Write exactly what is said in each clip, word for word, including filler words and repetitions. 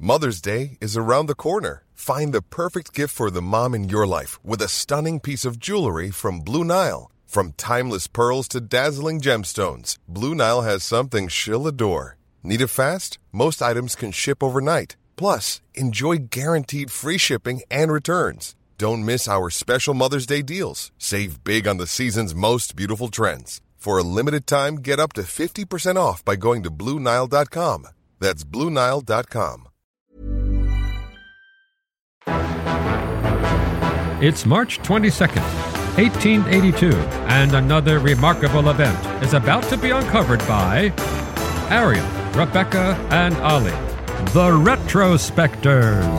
Mother's Day is around the corner. Find the perfect gift for the mom in your life with a stunning piece of jewelry from Blue Nile. From timeless pearls to dazzling gemstones, Blue Nile has something she'll adore. Need it fast? Most items can ship overnight. Plus, enjoy guaranteed free shipping and returns. Don't miss our special Mother's Day deals. Save big on the season's most beautiful trends. For a limited time, get up to fifty percent off by going to Blue Nile dot com. That's Blue Nile dot com. It's March twenty-second, eighteen eighty-two, and another remarkable event is about to be uncovered by Ariel, Rebecca, and Ollie, the Retrospectors.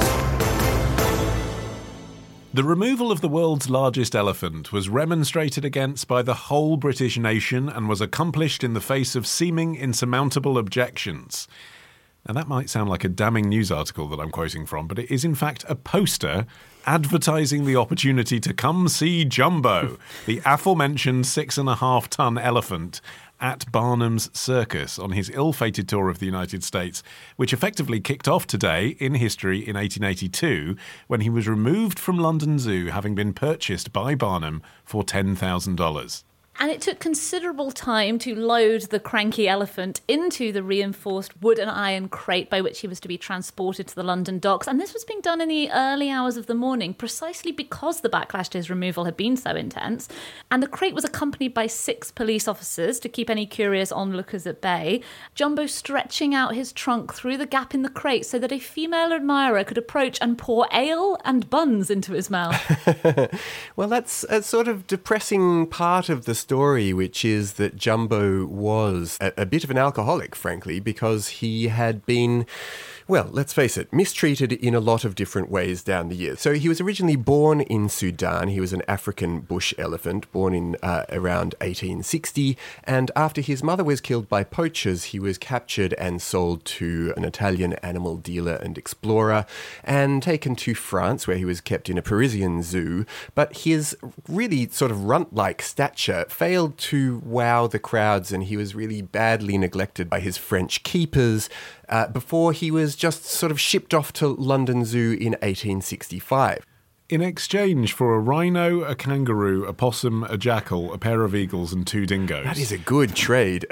The removal of the world's largest elephant was remonstrated against by the whole British nation and was accomplished in the face of seeming insurmountable objections. Now, that might sound like a damning news article that I'm quoting from, but it is in fact a poster advertising the opportunity to come see Jumbo, the aforementioned six and a half ton elephant, at Barnum's Circus on his ill-fated tour of the United States, which effectively kicked off today in history in eighteen eighty-two when he was removed from London Zoo, having been purchased by Barnum for ten thousand dollars. And it took considerable time to load the cranky elephant into the reinforced wood and iron crate by which he was to be transported to the London docks. And this was being done in the early hours of the morning, precisely because the backlash to his removal had been so intense. And the crate was accompanied by six police officers to keep any curious onlookers at bay. Jumbo stretching out his trunk through the gap in the crate so that a female admirer could approach and pour ale and buns into his mouth. Well, that's a sort of depressing part of the story, which is that Jumbo was a, a bit of an alcoholic, frankly, because he had been, well, let's face it, mistreated in a lot of different ways down the years. So he was originally born in Sudan. He was an African bush elephant, born in uh, around eighteen sixty. And after his mother was killed by poachers, he was captured and sold to an Italian animal dealer and explorer and taken to France, where he was kept in a Parisian zoo. But his really sort of runt-like stature failed to wow the crowds, and he was really badly neglected by his French keepers uh, before he was just sort of shipped off to London Zoo in eighteen sixty-five. In exchange for a rhino, a kangaroo, a possum, a jackal, a pair of eagles and two dingoes. That is a good trade.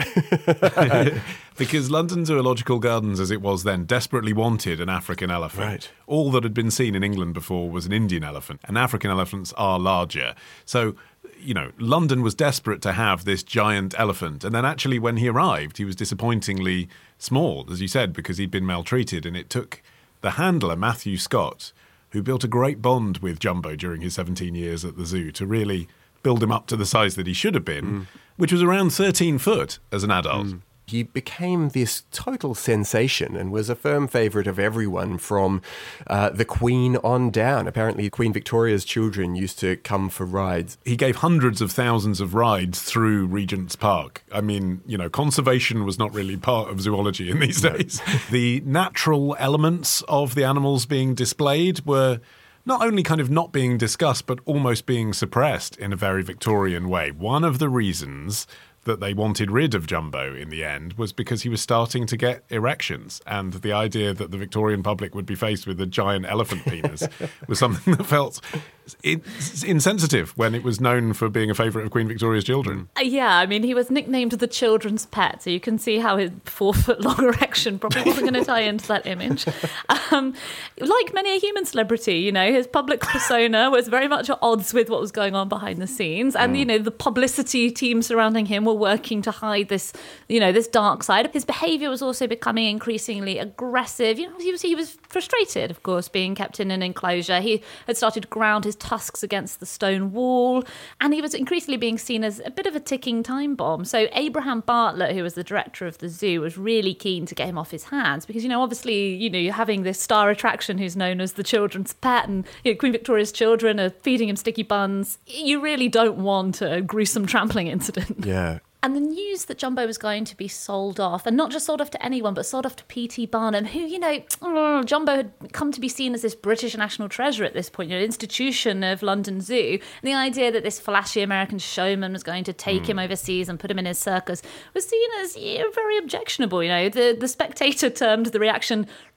Because London Zoological Gardens, as it was then, desperately wanted an African elephant. Right. All that had been seen in England before was an Indian elephant, and African elephants are larger. So, you know, London was desperate to have this giant elephant. And then actually when he arrived, he was disappointingly small, as you said, because he'd been maltreated. And it took the handler, Matthew Scott, who built a great bond with Jumbo during his seventeen years at the zoo, to really build him up to the size that he should have been, mm. which was around thirteen foot as an adult. Mm. He became this total sensation and was a firm favourite of everyone from uh, the Queen on down. Apparently, Queen Victoria's children used to come for rides. He gave hundreds of thousands of rides through Regent's Park. I mean, you know, conservation was not really part of zoology in these days. The natural elements of the animals being displayed were not only kind of not being discussed, but almost being suppressed in a very Victorian way. One of the reasons that they wanted rid of Jumbo in the end was because he was starting to get erections, and the idea that the Victorian public would be faced with a giant elephant penis was something that felt insensitive when it was known for being a favourite of Queen Victoria's children. Uh, yeah, I mean, he was nicknamed the children's pet, so you can see how his four-foot-long erection probably wasn't going to tie into that image. Um, like many a human celebrity, you know, his public persona was very much at odds with what was going on behind the scenes, and, mm. you know, the publicity team surrounding him were working to hide this, you know, this dark side. His behaviour was also becoming increasingly aggressive. You know, he was he was frustrated, of course, being kept in an enclosure. He had started to ground his tusks against the stone wall, and he was increasingly being seen as a bit of a ticking time bomb. So Abraham Bartlett, who was the director of the zoo, was really keen to get him off his hands because, you know, obviously, you know, you're having this star attraction who's known as the children's pet, and, you know, Queen Victoria's children are feeding him sticky buns. You really don't want a gruesome trampling incident. Yeah. And the news that Jumbo was going to be sold off, and not just sold off to anyone, but sold off to P T Barnum, who, you know, Jumbo had come to be seen as this British national treasure at this point, you know, institution of London Zoo. And the idea that this flashy American showman was going to take mm. him overseas and put him in his circus was seen as, you know, very objectionable. You know, the, the Spectator termed the reaction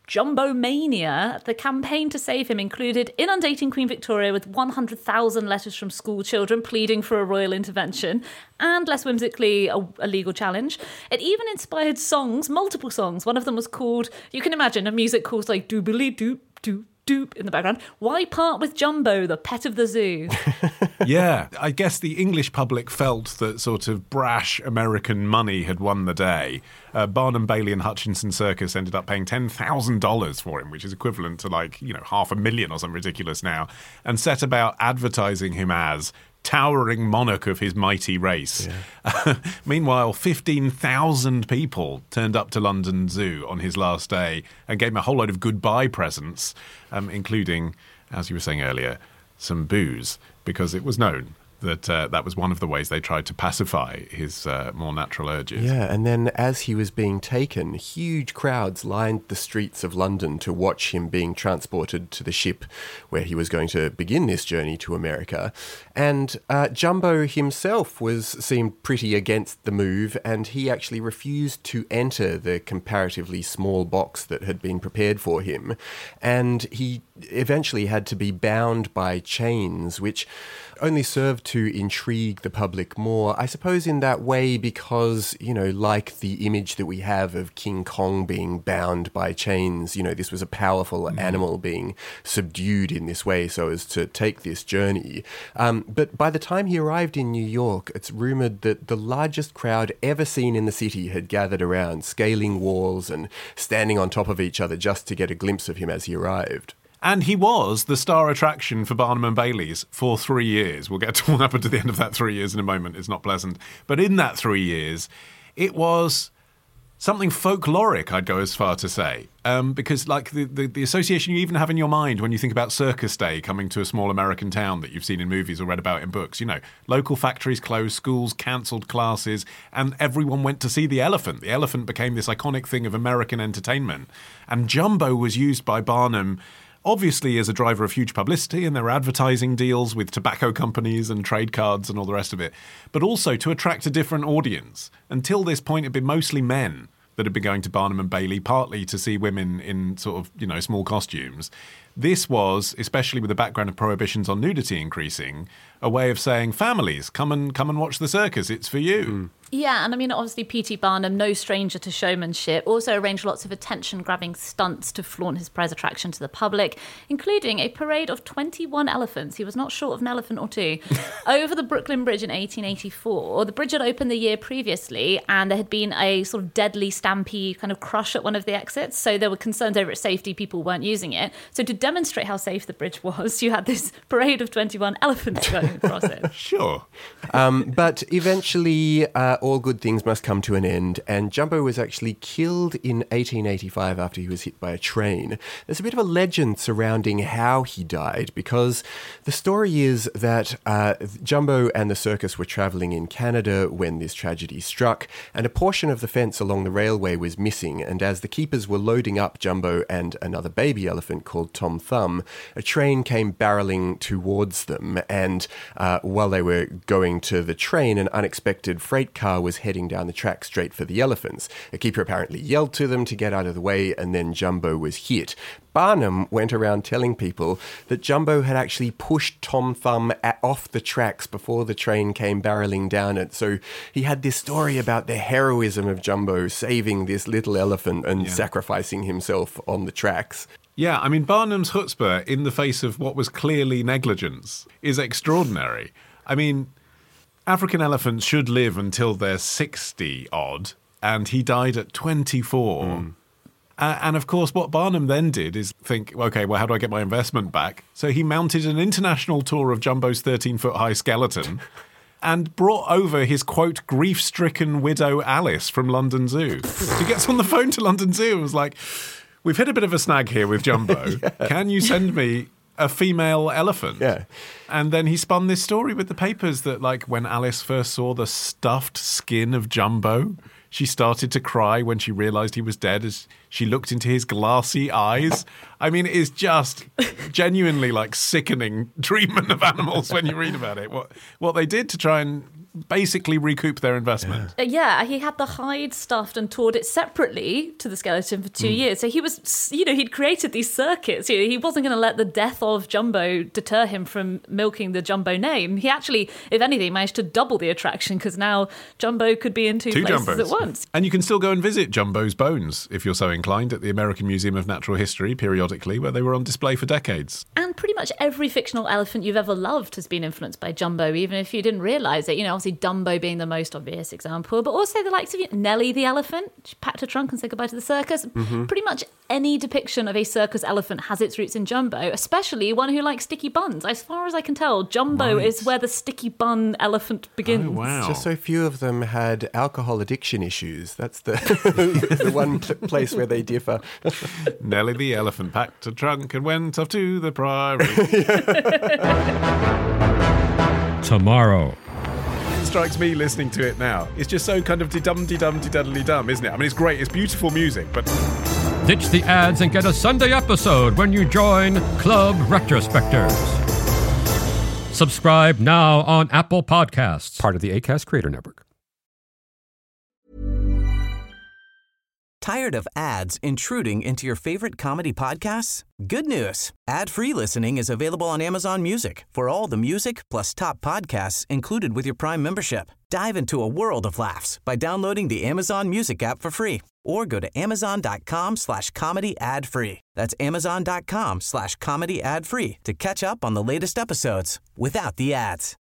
Jumbo Mania. The campaign to save him included inundating Queen Victoria with one hundred thousand letters from school children pleading for a royal intervention, and less whimsically, a, a legal challenge. It even inspired songs, multiple songs. One of them was called, you can imagine, a music called like doobly doop doop doop in the background. Why part with Jumbo, the pet of the zoo? Yeah, I guess the English public felt that sort of brash American money had won the day. Uh, Barnum, Bailey and Hutchinson Circus ended up paying ten thousand dollars for him, which is equivalent to like, you know, half a million or something ridiculous now, and set about advertising him as towering monarch of his mighty race. Yeah. Meanwhile, fifteen thousand people turned up to London Zoo on his last day and gave him a whole load of goodbye presents, um, including, as you were saying earlier, some booze, because it was known that uh, that was one of the ways they tried to pacify his uh, more natural urges. Yeah, and then as he was being taken, huge crowds lined the streets of London to watch him being transported to the ship where he was going to begin this journey to America. And uh, Jumbo himself was seemed pretty against the move, and he actually refused to enter the comparatively small box that had been prepared for him. And he eventually had to be bound by chains, which only served to intrigue the public more, I suppose, in that way, because, you know, like the image that we have of King Kong being bound by chains, you know, this was a powerful mm. animal being subdued in this way so as to take this journey. Um, but by the time he arrived in New York, it's rumoured that the largest crowd ever seen in the city had gathered around, scaling walls and standing on top of each other just to get a glimpse of him as he arrived. And he was the star attraction for Barnum and Bailey's for three years. We'll get to what happened at the end of that three years in a moment. It's not pleasant. But in that three years, it was something folkloric, I'd go as far to say. Um, because, like, the, the, the association you even have in your mind when you think about Circus Day coming to a small American town that you've seen in movies or read about in books, you know, local factories closed, schools cancelled classes, and everyone went to see the elephant. The elephant became this iconic thing of American entertainment. And Jumbo was used by Barnum obviously as a driver of huge publicity, and there were advertising deals with tobacco companies and trade cards and all the rest of it, but also to attract a different audience. Until this point, it had been mostly men that had been going to Barnum and Bailey, partly to see women in sort of, you know, small costumes. This was, especially with the background of prohibitions on nudity increasing, a way of saying, families, come and come and watch the circus, it's for you. Mm. Yeah, and I mean, obviously, P T Barnum, no stranger to showmanship, also arranged lots of attention-grabbing stunts to flaunt his prize attraction to the public, including a parade of twenty-one elephants. He was not short of an elephant or two. Over the Brooklyn Bridge in eighteen eighty-four. The bridge had opened the year previously, and there had been a sort of deadly stampede kind of crush at one of the exits, so there were concerns over its safety. People weren't using it. So to demonstrate how safe the bridge was, you had this parade of twenty-one elephants going across it. Sure. Um, but eventually, uh, all good things must come to an end, and Jumbo was actually killed in eighteen eighty-five after he was hit by a train. There's a bit of a legend surrounding how he died, because the story is that uh, Jumbo and the circus were travelling in Canada when this tragedy struck, and a portion of the fence along the railway was missing, and as the keepers were loading up Jumbo and another baby elephant called Tom Thumb, a train came barrelling towards them, and uh, while they were going to the train, an unexpected freight car was heading down the track straight for the elephants. A keeper apparently yelled to them to get out of the way, and then Jumbo was hit. Barnum went around telling people that Jumbo had actually pushed Tom Thumb at, off the tracks before the train came barreling down it. So he had this story about the heroism of Jumbo saving this little elephant and yeah. sacrificing himself on the tracks. Yeah, I mean, Barnum's chutzpah in the face of what was clearly negligence is extraordinary. I mean, African elephants should live until they're sixty-odd, and he died at twenty-four. Mm. Uh, and, of course, what Barnum then did is think, OK, well, how do I get my investment back? So he mounted an international tour of Jumbo's thirteen-foot-high skeleton and brought over his, quote, grief-stricken widow Alice from London Zoo. He gets on the phone to London Zoo and was like, we've hit a bit of a snag here with Jumbo. yeah. Can you send me a female elephant? Yeah. And then he spun this story with the papers that, like, when Alice first saw the stuffed skin of Jumbo, she started to cry when she realised he was dead as She looked into his glassy eyes. I mean, it is just genuinely like sickening treatment of animals when you read about it. What what they did to try and basically recoup their investment. Uh, yeah, he had the hide stuffed and toured it separately to the skeleton for two mm. years. So he was, you know, he'd created these circuits. You know, he wasn't going to let the death of Jumbo deter him from milking the Jumbo name. He actually, if anything, managed to double the attraction because now Jumbo could be in two, two places Jumbos. at once. And you can still go and visit Jumbo's bones, if you're so inclined, at the American Museum of Natural History periodically, where they were on display for decades. And pretty much every fictional elephant you've ever loved has been influenced by Jumbo, even if you didn't realise it. You know, obviously Dumbo being the most obvious example, but also the likes of Nellie the elephant. She packed her trunk and said goodbye to the circus. Mm-hmm. Pretty much any depiction of a circus elephant has its roots in Jumbo, especially one who likes sticky buns. As far as I can tell, Jumbo right. is where the sticky bun elephant begins. Oh, wow. Just so few of them had alcohol addiction issues. That's the, the one pl- place where they differ. Nellie the elephant packed a trunk and went off to the priory. Tomorrow. Strikes me listening to it now. It's just so kind of de-dum-de-dum-de-duddly-dum, isn't it? I mean, it's great. It's beautiful music, but... Ditch the ads and get a Sunday episode when you join Club Retrospectors. Subscribe now on Apple Podcasts, part of the Acast Creator Network. Tired of ads intruding into your favorite comedy podcasts? Good news. Ad-free listening is available on Amazon Music for all the music plus top podcasts included with your Prime membership. Dive into a world of laughs by downloading the Amazon Music app for free or go to amazon.com slash comedy ad free. That's amazon.com slash comedy ad free to catch up on the latest episodes without the ads.